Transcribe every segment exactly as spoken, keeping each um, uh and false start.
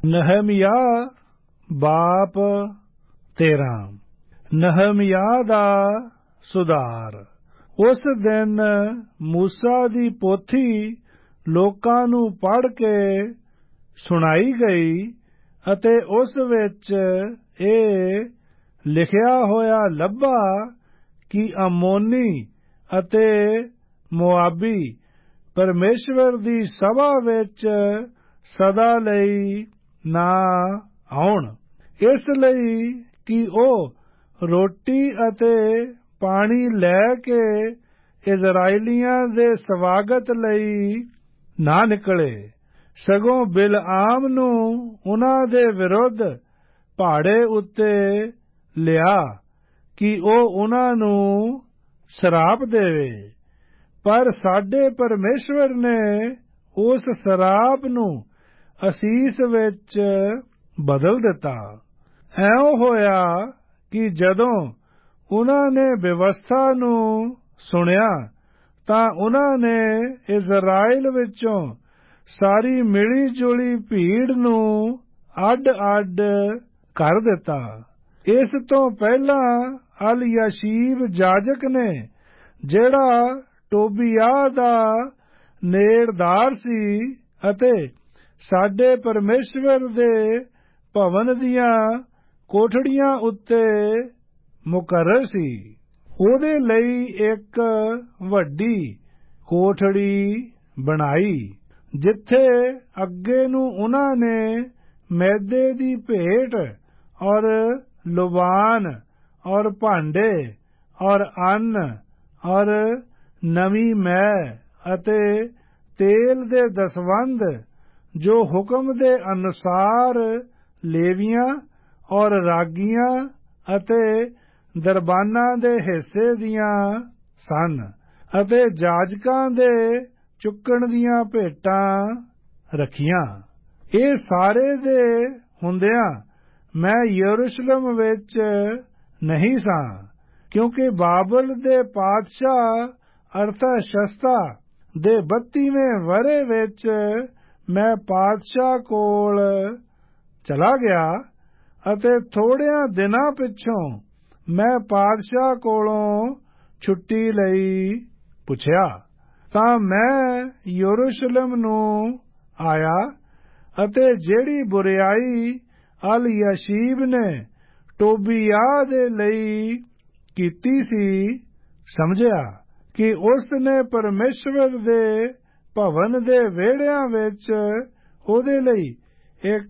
ਨਹਮਿਯਾਹ ਬਾਪ ਤੇਰਾਂ। ਨਹਮਿਯਾਹ ਦਾ ਸੁਧਾਰ। ਉਸ ਦਿਨ ਮੂਸਾ ਦੀ ਪੋਥੀ ਲੋਕਾਂ ਨੂੰ ਪੜ੍ਹ ਕੇ ਸੁਣਾਈ ਗਈ ਅਤੇ ਉਸ ਵਿੱਚ ਇਹ ਲਿਖਿਆ ਹੋਇਆ ਲੱਭਾ ਕਿ ਅਮੋਨੀ ਅਤੇ ਮੁਆਬੀ ਪਰਮੇਸ਼ਵਰ ਦੀ ਸਭਾ ਵਿੱਚ ਸਦਾ ਲਈ ਨਾ ਆਉਣ, ਇਸ ਲਈ ਕਿ ਉਹ ਰੋਟੀ ਅਤੇ ਪਾਣੀ ਲੈ ਕੇ ਇਜ਼ਰਾਈਲੀਆਂ ਦੇ ਸਵਾਗਤ ਲਈ ਨਾ ਨਿਕਲੇ, ਸਗੋਂ ਬਿਲਆਮ ਨੂੰ ਉਨ੍ਹਾਂ ਦੇ ਵਿਰੁੱਧ ਪਹਾੜੇ ਉੱਤੇ ਲਿਆ ਕਿ ਉਹ ਉਨ੍ਹਾਂ ਨੂੰ ਸਰਾਪ ਦੇਵੇ। ਪਰ ਸਾਡੇ ਪਰਮੇਸ਼ਵਰ ਨੇ ਉਸ ਸਰਾਪ ਨੂੰ ਅਸੀਸ ਵਿੱਚ ਬਦਲ ਦਿੱਤਾ। ਐਉਂ ਹੋਇਆ ਕਿ ਜਦੋਂ ਉਨ੍ਹਾਂ ਨੇ ਵਿਵਸਥਾ ਨੂੰ ਸੁਣਿਆ ਤਾਂ ਉਨ੍ਹਾਂ ਨੇ ਇਜ਼ਰਾਈਲ ਵਿੱਚੋਂ ਸਾਰੀ ਮਿਲੀ ਜੁਲੀ ਭੀੜ ਨੂੰ ਅੱਡ-ਅੱਡ ਕਰ ਦਿੱਤਾ। ਇਸ ਤੋਂ ਪਹਿਲਾਂ ਅਲਯਸ਼ੀਬ ਜਾਜਕ ਨੇ, ਜਿਹੜਾ ਟੋਬੀਆਹ ਦਾ ਨੇੜਦਾਰ ਸੀ ਅਤੇ ਸਾਡੇ ਪਰਮੇਸ਼ਵਰ ਦੇ ਭਵਨ ਦੀਆਂ ਕੋਠੜੀਆਂ ਉੱਤੇ ਮੁਕਰਰ ਸੀ, ਉਹਦੇ ਲਈ ਇੱਕ ਵੱਡੀ ਕੋਠੜੀ ਬਣਾਈ, ਜਿੱਥੇ ਅੱਗੇ ਨੂੰ ਉਨ੍ਹਾਂ ਨੇ ਮੈਦੇ ਦੀ ਭੇਟ ਔਰ ਲੁਬਾਨ ਔਰ ਭਾਂਡੇ ਔਰ ਅੰਨ ਔਰ ਨਵੀਂ ਮੈਅ ਅਤੇ ਤੇਲ ਦੇ ਦਸਵੰਧ ਜੋ ਹੁਕਮ ਦੇ ਅਨੁਸਾਰ ਲੇਵੀਆਂ ਔਰ ਰਾਗੀਆਂ ਅਤੇ ਦਰਬਾਨਾਂ ਦੇ ਹਿੱਸੇ ਦੀਆਂ ਸਨ ਅਤੇ ਜਾਜਕਾਂ ਦੇ ਚੁੱਕਣ ਦੀਆਂ ਭੇਟਾਂ ਰੱਖੀਆਂ। ਇਹ ਸਾਰੇ ਦੇ ਹੁੰਦਿਆਂ ਮੈਂ ਯਰੂਸ਼ਲਮ ਵਿੱਚ ਨਹੀਂ ਸਾਂ, ਕਿਉਂਕਿ ਬਾਬਲ ਦੇ ਪਾਤਸ਼ਾਹ ਅਰਤਸ਼ਸ਼ਤਾ ਦੇ ਬੱਤੀਵੇਂ ਵਰ੍ਹੇ ਵਿੱਚ ਮੈਂ ਪਾਤਸ਼ਾਹ ਕੋਲ ਚਲਾ ਗਿਆ ਅਤੇ ਥੋੜ੍ਹਿਆਂ ਦਿਨਾਂ ਪਿੱਛੋਂ ਮੈਂ ਪਾਤਸ਼ਾਹ ਕੋਲੋਂ ਛੁੱਟੀ ਲਈ ਪੁੱਛਿਆ ਤਾਂ ਮੈਂ ਯਰੂਸ਼ਲਮ ਨੂੰ ਆਇਆ ਅਤੇ ਜਿਹੜੀ ਬੁਰਿਆਈ ਅਲਯਸ਼ੀਬ ਨੇ ਟੋਬੀਆਹ ਦੇ ਲਈ ਕੀਤੀ ਸੀ, ਸਮਝਿਆ ਕਿ ਉਸ ਨੇ ਪਰਮੇਸ਼ਵਰ ਦੇ ਭਵਨ ਦੇ ਵਿਹੜਿਆਂ ਵਿੱਚ ਉਹਦੇ ਲਈ ਇੱਕ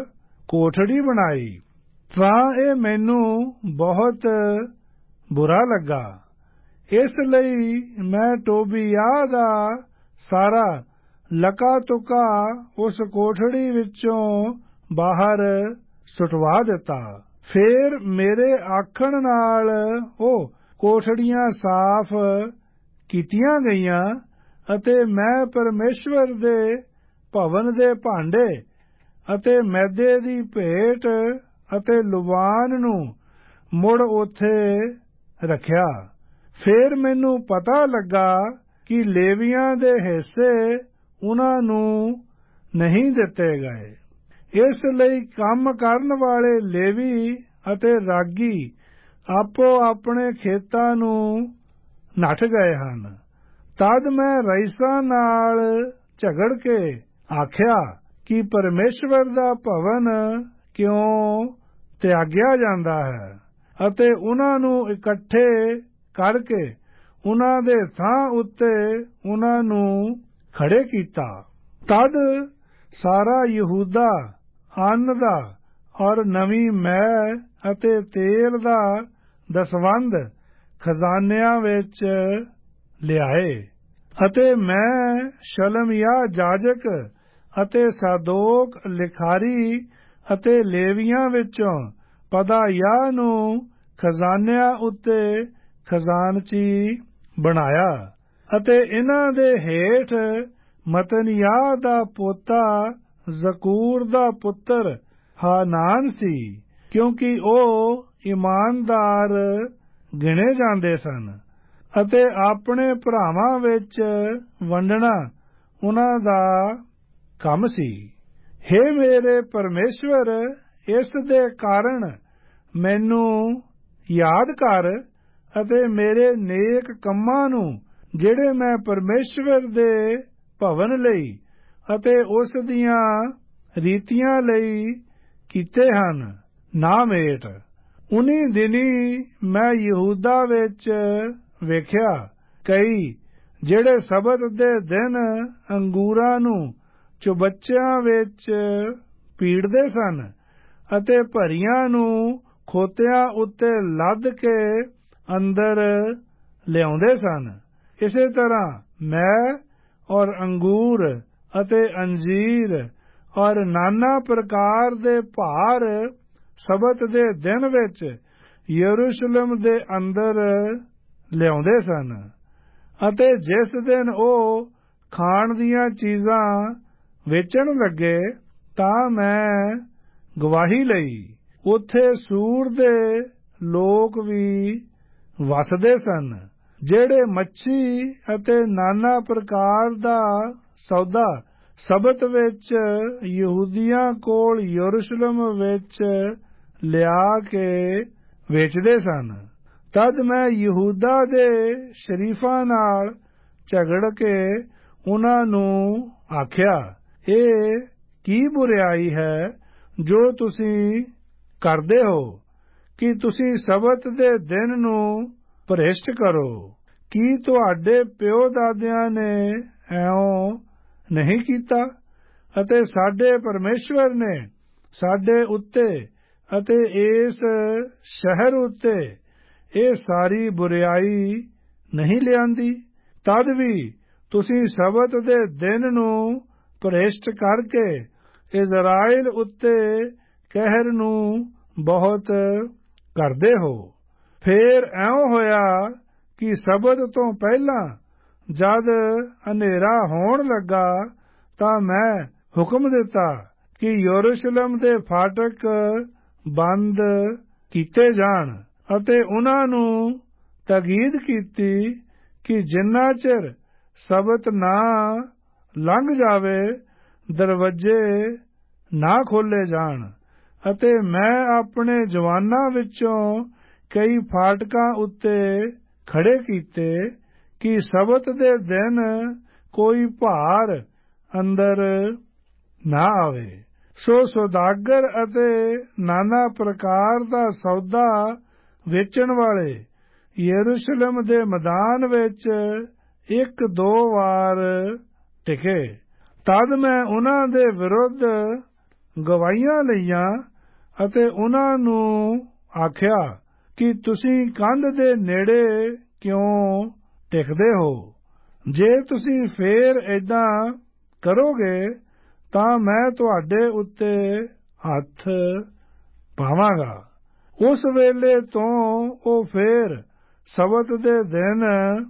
ਕੋਠੜੀ ਬਣਾਈ। ਤਾਂ ਇਹ ਮੈਨੂੰ ਬਹੁਤ ਬੁਰਾ ਲੱਗਾ। ਇਸ ਲਈ ਮੈਂ ਟੋਬੀਆਹ ਦਾ ਸਾਰਾ ਲਕਾ ਤੁਕਾ ਉਸ ਕੋਠੜੀ ਵਿੱਚੋਂ ਬਾਹਰ ਸੁਟਵਾ ਦਿੱਤਾ। ਫੇਰ ਮੇਰੇ ਆਖਣ ਨਾਲ ਉਹ ਕੋਠੜੀਆਂ ਸਾਫ਼ ਕੀਤੀਆਂ ਗਈਆਂ ਅਤੇ ਮੈਂ ਪਰਮੇਸ਼ਵਰ ਦੇ ਭਵਨ ਦੇ ਭਾਂਡੇ ਅਤੇ ਮੈਦੇ ਦੀ ਭੇਟ ਅਤੇ ਲੁਬਾਨ ਨੂੰ ਮੁੜ ਉੱਥੇ ਰੱਖਿਆ। ਫੇਰ ਮੈਨੂੰ ਪਤਾ ਲੱਗਾ ਕਿ ਲੇਵੀਆਂ ਦੇ ਹਿੱਸੇ ਉਨ੍ਹਾਂ ਨੂੰ ਨਹੀਂ ਦਿੱਤੇ ਗਏ। ਇਸ ਲਈ ਕੰਮ ਕਰਨ ਵਾਲੇ ਲੇਵੀ ਅਤੇ ਰਾਗੀ ਆਪੋ ਆਪਣੇ ਖੇਤਾਂ ਨੂੰ ਨੱਠ ਗਏ ਹਨ। ਤਦ ਮੈਂ ਰਈਸਾਂ ਨਾਲ ਝਗੜ ਕੇ ਆਖਿਆ ਕਿ ਪਰਮੇਸ਼ਵਰ ਦਾ ਭਵਨ ਕਿਉਂ ਤਿਆਗਿਆ ਜਾਂਦਾ ਹੈ, ਅਤੇ ਉਨ੍ਹਾਂ ਨੂੰ ਇਕੱਠੇ ਕਰਕੇ ਉਨ੍ਹਾਂ ਦੇ ਥਾਂ ਉੱਤੇ ਉਨ੍ਹਾਂ ਨੂੰ ਖੜੇ ਕੀਤਾ। ਤਦ ਸਾਰਾ ਯਹੂਦਾ ਅੰਨ ਦਾ ਔਰ ਨਵੀਂ ਮੈਅ ਅਤੇ ਤੇਲ ਦਾ ਦਸਵੰਧ ਖਜ਼ਾਨਿਆਂ ਵਿੱਚ ਲਿਆਏ ਅਤੇ ਮੈਂ ਸ਼ਲਮੀਆ ਜਾਜਕ ਅਤੇ ਸਾਦੋਕ ਲਿਖਾਰੀ ਅਤੇ ਲੇਵੀਆਂ ਵਿੱਚੋਂ ਪਦਾਯਾਹ ਨੂੰ ਖਜ਼ਾਨਿਆਂ ਉੱਤੇ ਖਜ਼ਾਨਚੀ ਬਣਾਇਆ ਅਤੇ ਇਨ੍ਹਾਂ ਦੇ ਹੇਠ ਮਤਨਿਆਹ ਦਾ ਪੋਤਾ ਜ਼ਕੂਰ ਦਾ ਪੁੱਤਰ ਹਾਨਾਨ ਸੀ, ਕਿਉਂਕਿ ਉਹ ਇਮਾਨਦਾਰ ਗਿਣੇ ਜਾਂਦੇ ਸਨ ਅਤੇ ਆਪਣੇ ਭਰਾਵਾਂ ਵਿੱਚ ਵੰਡਣਾ ਉਨ੍ਹਾਂ ਦਾ ਕੰਮ ਸੀ। हे ਮੇਰੇ ਪਰਮੇਸ਼ਵਰ, ਇਸ ਦੇ ਕਾਰਨ ਮੈਨੂੰ ਯਾਦ ਕਰ ਅਤੇ ਮੇਰੇ ਨੇਕ ਕੰਮਾਂ ਨੂੰ ਜਿਹੜੇ ਮੈਂ ਪਰਮੇਸ਼ਵਰ ਦੇ ਭਵਨ ਲਈ ਅਤੇ ਉਸ ਦੀਆਂ ਰੀਤੀਆਂ ਲਈ ਕੀਤੇ ਹਨ ਨਾ ਮੇਟ। ਉਨੀ ਦਿਨੀ ਮੈਂ ਯਹੂਦਾ ਵਿੱਚ ਵੇਖਿਆ ਕਈ ਜਿਹੜੇ ਸਬਤ ਦੇ ਦਿਨ ਅੰਗੂਰਾਂ ਨੂੰ ਚੁਬੱਚਿਆਂ ਵਿੱਚ ਪੀੜਦੇ ਸਨ ਅਤੇ ਭਰੀਆਂ ਨੂੰ ਖੋਤਿਆਂ ਉੱਤੇ ਲੱਦ ਕੇ ਅੰਦਰ ਲਿਆਉਂਦੇ ਸਨ। ਇਸੇ ਤਰ੍ਹਾਂ ਮੈਂ ਔਰ ਅੰਗੂਰ ਅਤੇ ਅੰਜੀਰ ਔਰ ਨਾਨਾ ਪ੍ਰਕਾਰ ਦੇ ਭਾਰ ਸਬਤ ਦੇ ਦਿਨ ਵਿੱਚ ਯਰੂਸ਼ਲਮ ਦੇ ਅੰਦਰ ਲਿਆਉਂਦੇ ਸਨ। ਅਤੇ ਜਿਸ ਦਿਨ ਉਹ ਖਾਣ ਦੀਆਂ ਚੀਜ਼ਾਂ ਵੇਚਣ ਲੱਗੇ ਤਾਂ ਮੈਂ ਗਵਾਹੀ ਲਈ ਉੱਥੇ ਸੂਰ ਦੇ ਲੋਕ ਵੀ ਵਸਦੇ ਸਨ ਜਿਹੜੇ ਮੱਛੀ ਅਤੇ ਨਾਨਾ ਪ੍ਰਕਾਰ ਦਾ ਸੌਦਾ ਸਬਤ ਵਿੱਚ ਯਹੂਦੀਆਂ ਕੋਲ ਯਰੂਸ਼ਲਮ ਵਿੱਚ ਲਿਆ ਕੇ ਵੇਚਦੇ ਸਨ। ਤਦ ਮੈਂ ਯਹੂਦਾ ਦੇ ਸ਼ਰੀਫਾਂ ਨਾਲ ਝਗੜ ਕੇ ਉਹਨਾਂ ਨੂੰ ਆਖਿਆ, ਇਹ ਕੀ ਬੁਰਿਆਈ ਹੈ ਜੋ ਤੁਸੀਂ ਕਰਦੇ ਹੋ ਕਿ ਤੁਸੀਂ ਸਬਤ ਦੇ ਦਿਨ ਨੂੰ ਭ੍ਰਿਸ਼ਟ ਕਰੋ। ਕੀ ਤੁਹਾਡੇ ਪਿਓ ਦਾਦਿਆਂ ਨੇ ਐਉਂ ਨਹੀਂ ਕੀਤਾ? ਅਤੇ ਸਾਡੇ ਪਰਮੇਸ਼ਵਰ ਨੇ ਸਾਡੇ ਉੱਤੇ ਅਤੇ ਇਸ ਸ਼ਹਿਰ ਉੱਤੇ ਇਹ ਸਾਰੀ ਬੁਰਿਆਈ ਨਹੀਂ ਲਿਆਂਦੀ? ਤਦ ਵੀ ਤੁਸੀਂ ਸਬਤ ਦੇ ਦਿਨ ਨੂੰ ਭ੍ਰਿਸ਼ਟ ਕਰਕੇ ਇਜ਼ਰਾਈਲ ਉੱਤੇ ਕਹਿਰ ਨੂੰ ਬਹੁਤ ਕਰਦੇ ਹੋ। ਫੇਰ ਐਉਂ ਹੋਇਆ ਕਿ ਸਬਤ ਤੋਂ ਪਹਿਲਾਂ ਜਦ ਹਨੇਰਾ ਹੋਣ ਲੱਗਾ ਤਾਂ ਮੈਂ ਹੁਕਮ ਦਿੱਤਾ ਕਿ ਯਰੂਸ਼ਲਮ ਦੇ ਫਾਟਕ ਬੰਦ ਕੀਤੇ ਜਾਣ ਅਤੇ ਉਹਨਾਂ ਨੂੰ ਤਾਕੀਦ ਕੀਤੀ ਕਿ ਜਿੰਨਾ ਚਿਰ ਸਬਤ ਨਾ ਲੰਘ ਜਾਵੇ ਦਰਵਾਜ਼ੇ ਨਾ ਖੋਲ੍ਹੇ ਜਾਣ। ਅਤੇ ਮੈਂ ਆਪਣੇ ਜਵਾਨਾਂ ਵਿੱਚੋਂ ਕਈ ਫਾਟਕਾਂ ਉੱਤੇ ਖੜੇ ਕੀਤੇ ਕਿ ਸਬਤ ਦੇ ਦਿਨ ਕੋਈ ਭਾਰ ਅੰਦਰ ਨਾ ਆਵੇ। ਸੋ ਸੌਦਾਗਰ ਅਤੇ ਨਾਨਾ ਪ੍ਰਕਾਰ ਦਾ ਸੌਦਾ ਵੇਚਣ ਵਾਲੇ ਯਰੂਸ਼ਲਮ ਦੇ ਮੈਦਾਨ ਵਿੱਚ ਇੱਕ ਦੋ ਵਾਰ ਟਿਕੇ। ਤਦ ਮੈਂ ਉਹਨਾਂ ਦੇ ਵਿਰੁੱਧ ਗਵਾਹੀਆਂ ਲਈਆਂ ਅਤੇ ਉਹਨਾਂ ਨੂੰ ਆਖਿਆ ਕਿ ਤੁਸੀਂ ਕੰਧ ਦੇ ਨੇੜੇ ਕਿਉਂ ਟਿਕਦੇ ਹੋ? ਜੇ ਤੁਸੀਂ ਫੇਰ ਏਦਾਂ ਕਰੋਗੇ ਤਾਂ ਮੈਂ ਤੁਹਾਡੇ ਉੱਤੇ ਹੱਥ ਪਾਵਾਂਗਾ। ਉਸ ਵੇਲੇ ਤੋਂ ਉਹ ਫੇਰ ਸਬਤ ਦੇ ਦਿਨ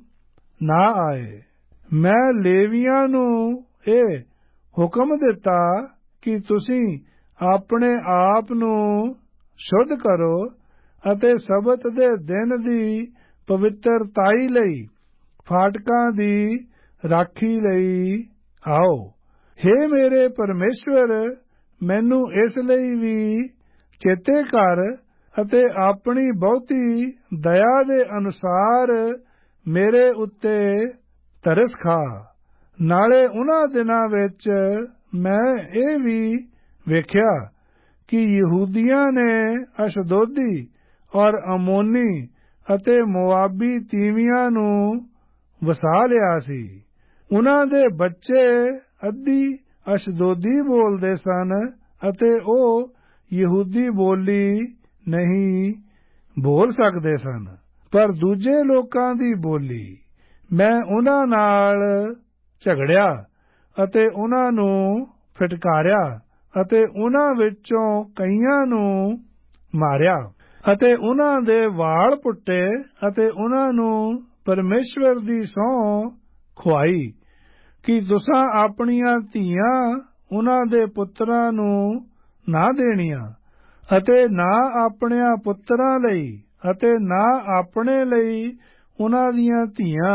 ਨਾ ਆਏ। ਮੈਂ ਲੇਵੀਆਂ ਨੂੰ ਇਹ ਹੁਕਮ ਦਿੱਤਾ ਕਿ ਤੁਸੀਂ ਆਪਣੇ ਆਪ ਨੂੰ ਸ਼ੁੱਧ ਕਰੋ ਅਤੇ ਸਬਤ ਦੇ ਦਿਨ ਦੀ ਪਵਿੱਤਰਤਾਈ ਲਈ ਫਾਟਕਾਂ ਦੀ ਰਾਖੀ ਲਈ ਆਓ। ਹੇ ਮੇਰੇ ਪਰਮੇਸ਼ਵਰ, ਮੈਨੂੰ ਇਸ ਲਈ ਵੀ ਚੇਤੇ ਕਰ ਅਤੇ ਆਪਣੀ ਬਹੁਤੀ ਦਇਆ ਦੇ ਅਨੁਸਾਰ ਮੇਰੇ ਉੱਤੇ ਤਰਸ ਖਾ। ਨਾਲੇ ਉਹਨਾਂ ਦਿਨਾਂ ਵਿੱਚ ਮੈਂ ਇਹ ਵੀ ਵੇਖਿਆ ਕਿ ਯਹੂਦੀਆਂ ਨੇ ਅਸ਼ਦੋਦੀ ਔਰ ਅਮੋਨੀ ਅਤੇ ਮੋਆਬੀ ਤੀਵੀਆਂ ਨੂੰ ਵਸਾ ਲਿਆ ਸੀ। ਉਹਨਾਂ ਦੇ ਬੱਚੇ ਅੱਧੀ ਅਸ਼ਦੋਦੀ ਬੋਲਦੇ ਸਨ ਅਤੇ ਉਹ ਯਹੂਦੀ ਬੋਲੀ ਨਹੀਂ ਬੋਲ ਸਕਦੇ ਸਨ, ਪਰ ਦੂਜੇ ਲੋਕਾਂ ਦੀ ਬੋਲੀ। ਮੈਂ ਉਹਨਾਂ ਨਾਲ ਝਗੜਿਆ ਅਤੇ ਉਹਨਾਂ ਨੂੰ ਫਿਟਕਾਰਿਆ ਅਤੇ ਉਹਨਾਂ ਵਿੱਚੋਂ ਕਈਆਂ ਨੂੰ ਮਾਰਿਆ ਅਤੇ ਉਹਨਾਂ ਦੇ ਵਾਲ ਪੁੱਟੇ ਅਤੇ ਉਹਨਾਂ ਨੂੰ ਪਰਮੇਸ਼ਵਰ ਦੀ ਸਹੁੰ ਖੁਆਈ ਕਿ ਤੁਸਾਂ ਆਪਣੀਆਂ ਧੀਆਂ ਉਹਨਾਂ ਦੇ ਪੁੱਤਰਾਂ ਨੂੰ ਨਾ ਦੇਣੀਆਂ ਅਤੇ ਨਾ ਆਪਣਿਆਂ ਪੁੱਤਰਾਂ ਲਈ ਅਤੇ ਨਾ ਆਪਣੇ ਲਈ ਉਹਨਾਂ ਦੀਆਂ ਧੀਆਂ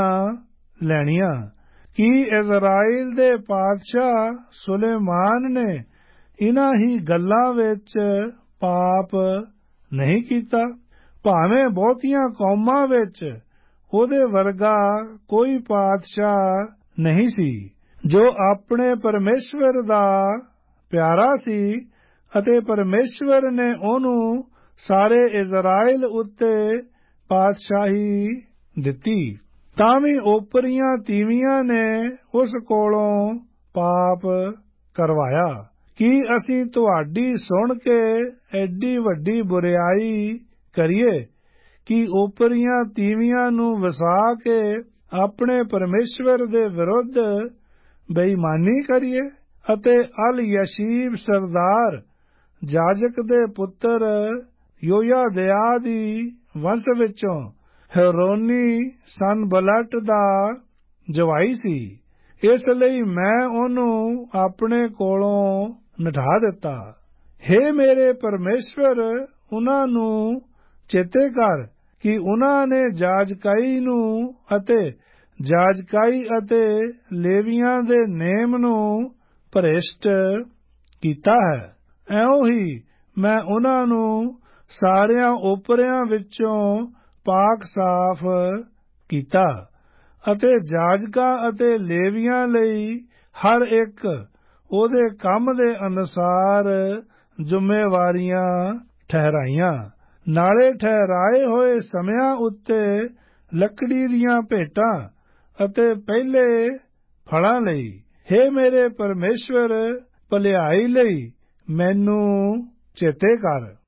ਲੈਣੀਆਂ। ਕੀ ਇਜ਼ਰਾਈਲ ਦੇ ਪਾਤਸ਼ਾਹ ਸੁਲੇਮਾਨ ਨੇ ਇਨ੍ਹਾਂ ਹੀ ਗੱਲਾਂ ਵਿੱਚ ਪਾਪ ਨਹੀਂ ਕੀਤਾ। ਭਾਵੇਂ ਬਹੁਤੀਆਂ ਕੌਮਾਂ ਵਿੱਚ ਉਹਦੇ ਵਰਗਾ ਕੋਈ ਪਾਤਸ਼ਾਹ ਨਹੀਂ ਸੀ ਜੋ ਆਪਣੇ ਪਰਮੇਸ਼ਵਰ ਦਾ ਪਿਆਰਾ ਸੀ ਅਤੇ ਪਰਮੇਸ਼ਵਰ ਨੇ ਉਹਨੂੰ ਸਾਰੇ ਇਜ਼ਰਾਈਲ ਉੱਤੇ ਪਾਤਸ਼ਾਹੀ ਦਿੱਤੀ। ਤਾਂ ਵੀ ਓਪਰੀਆਂ ਤੀਵੀਆਂ ਨੇ ਉਸ ਕੋਲੋਂ ਪਾਪ ਕਰਵਾਇਆ। ਕੀ ਅਸੀਂ ਤੁਹਾਡੀ ਸੁਣ ਕੇ ਐਡੀ ਵੱਡੀ ਬੁਰਿਆਈ ਕਰੀਏ ਕਿ ਓਪਰੀਆਂ ਤੀਵੀਆਂ ਨੂੰ ਵਸਾ ਕੇ ਆਪਣੇ ਪਰਮੇਸ਼ਵਰ ਦੇ ਵਿਰੁੱਧ ਬੇਈਮਾਨੀ ਕਰੀਏ ਅਤੇ ਅਲ ਯਸ਼ੀਬ ਸਰਦਾਰ ਜਾਜਕ ਦੇ ਪੁੱਤਰ ਯੋਯਾਦਿਆ ਦੀ ਵੰਸ਼ ਵਿੱਚੋਂ ਹੈਰੋਨੀ ਸਨਬਲਟ ਦਾ ਜਵਾਈ ਸੀ। ਇਸ ਲਈ ਮੈਂ ਉਹਨੂੰ ਆਪਣੇ ਕੋਲੋਂ ਨਠਾ ਦਿੱਤਾ। ਹੇ ਮੇਰੇ ਪਰਮੇਸ਼ਵਰ, ਉਹਨਾਂ ਨੂੰ ਚੇਤੇ ਕਰ ਕਿ ਉਹਨਾਂ ਨੇ ਜਾਜਕਾਈ ਨੂੰ ਅਤੇ ਜਾਜਕਾਈ ਅਤੇ ਲੇਵੀਆਂ ਦੇ ਨੇਮ ਨੂੰ ਭ੍ਰਿਸ਼ਟ ਕੀਤਾ ਹੈ। ਇਉਂ ਹੀ ਮੈਂ ਉਹਨਾਂ ਨੂੰ ਸਾਰਿਆਂ ਓਪਰਿਆਂ ਵਿੱਚੋਂ ਪਾਕ ਸਾਫ਼ ਕੀਤਾ ਅਤੇ ਜਾਜਕਾਂ ਅਤੇ ਲੇਵੀਆਂ ਲਈ ਹਰ ਇੱਕ ਉਹਦੇ ਕੰਮ ਦੇ ਅਨੁਸਾਰ ਜ਼ਿੰਮੇਵਾਰੀਆਂ ਠਹਿਰਾਈਆਂ। ਨਾਲੇ ਠਹਿਰਾਏ ਹੋਏ ਸਮਿਆਂ ਉੱਤੇ ਲੱਕੜੀ ਦੀਆਂ ਭੇਟਾਂ ਅਤੇ ਪਹਿਲੇ ਫਲਾਂ ਲਈ। ਹੇ ਮੇਰੇ ਪਰਮੇਸ਼ਵਰ, ਭਲਾਈ ਲਈ ਮੈਨੂੰ ਚੇਤੇ ਕਰ।